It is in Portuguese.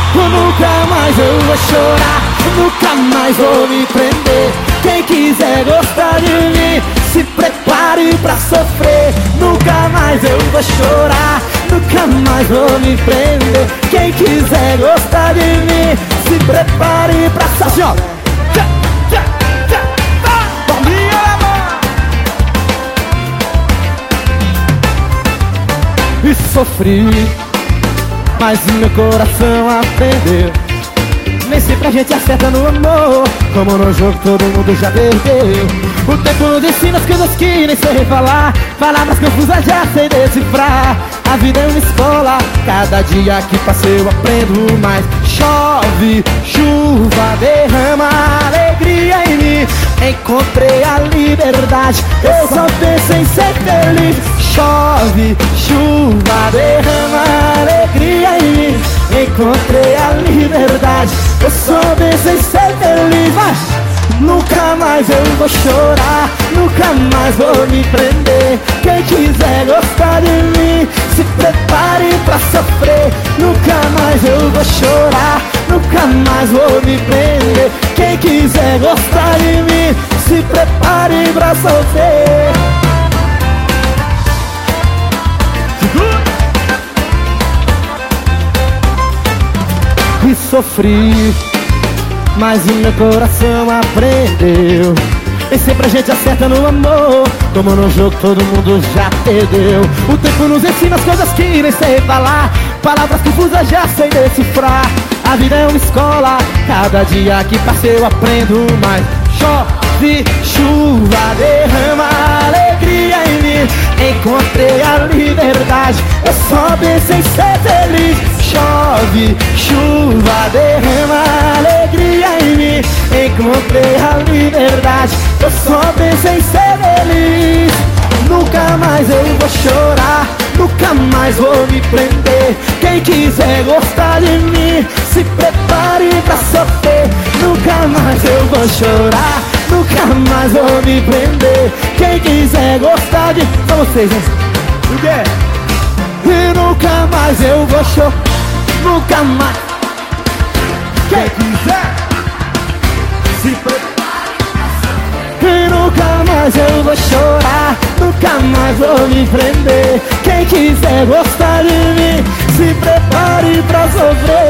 Nunca mais eu vou chorar, nunca mais vou me prender. Quem quiser gostar de mim, se prepare pra sofrer. Nunca mais eu vou chorar, nunca mais vou me prender. Quem quiser gostar de mim, se prepare pra sofrer. E sofri, mas meu coração aprendeu. Nem sempre a gente acerta no amor, como no jogo todo mundo já perdeu. O tempo nos ensina as coisas que nem sei falar, palavras confusas já sei decifrar. A vida é uma escola, cada dia que passa eu aprendo mais. Chove, chuva, derrama alegria em mim. Encontrei a liberdade, eu só penso em ser feliz. Chove, chuva, derrama alegria em mim. Encontrei a liberdade, eu só penso em ser feliz. Mas nunca mais eu vou chorar, nunca mais vou me prender. Quem quiser gostar de mim, se prepare pra sofrer. Nunca mais eu vou chorar, nunca mais vou me prender. Quem quiser gostar de mim, se prepare pra sofrer. E sofri, mas o meu coração aprendeu. Nem sempre a gente acerta no amor, como no jogo todo mundo já perdeu. O tempo nos ensina as coisas que nem sei falar, palavras confusas já sei decifrar. A vida é uma escola, cada dia que passa eu aprendo mais. Chove, chuva, derrama alegria em mim. Encontrei a liberdade, eu só penso em ser feliz. Chove, chuva, derrama alegria em mim. Encontrei a liberdade, eu só penso em ser feliz. Nunca mais eu vou chorar, nunca mais vou me prender. Quem quiser gostar de mim, se prepare pra sofrer. Nunca mais eu vou chorar, nunca mais vou me prender. Quem quiser gostar de... São vocês, né? O quê? E nunca mais eu vou chorar, nunca mais. Quem quiser, se prepare. E nunca mais eu vou chorar, nunca mais vou me prender. Quem quiser gostar de mim, se prepare pra sofrer.